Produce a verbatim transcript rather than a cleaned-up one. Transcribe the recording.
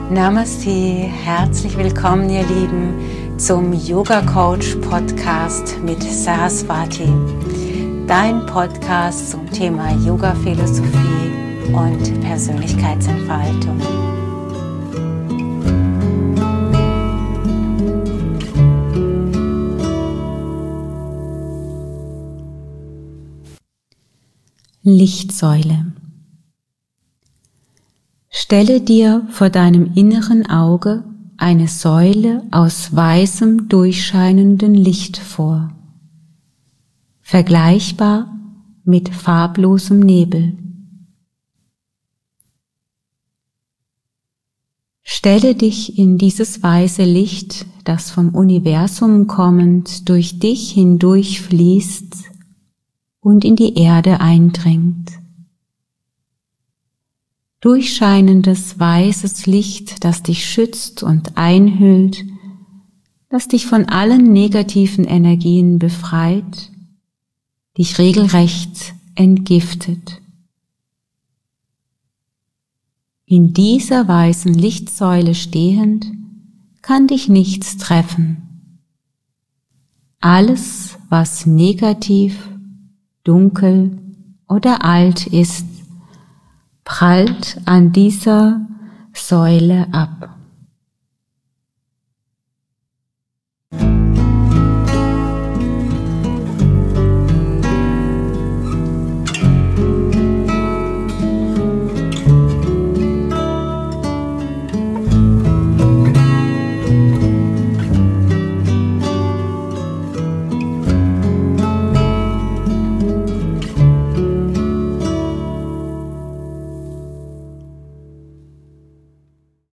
Namaste, herzlich willkommen ihr Lieben zum Yoga Coach Podcast mit Saraswati, dein Podcast zum Thema Yoga Philosophie und Persönlichkeitsentfaltung. Lichtsäule. Stelle dir vor deinem inneren Auge eine Säule aus weißem, durchscheinendem Licht vor, vergleichbar mit farblosem Nebel. Stelle dich in dieses weiße Licht, das vom Universum kommend durch dich hindurch fließt und in die Erde eindringt. Durchscheinendes weißes Licht, das dich schützt und einhüllt, das dich von allen negativen Energien befreit, dich regelrecht entgiftet. In dieser weißen Lichtsäule stehend kann dich nichts treffen. Alles, was negativ, dunkel oder alt ist, prallt an dieser Säule ab.